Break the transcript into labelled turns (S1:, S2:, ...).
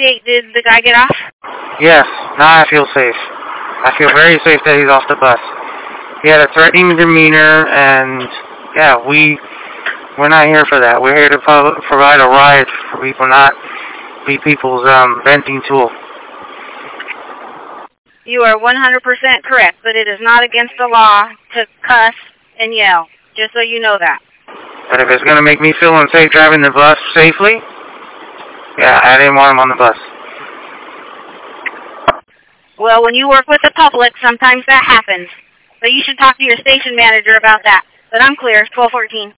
S1: Did the guy get off?
S2: Yes, now I feel safe. I feel very safe that he's off the bus. He had a threatening demeanor, and yeah, we're not here for that. We're here to provide a ride for people, not be people's venting tool.
S1: You are 100% correct, but it is not against the law to cuss and yell, just so you know that.
S2: But if it's going to make me feel unsafe driving the bus safely, yeah, I didn't want him on the bus.
S1: Well, when you work with the public, sometimes that happens. But you should talk to your station manager about that. But I'm clear, 1214.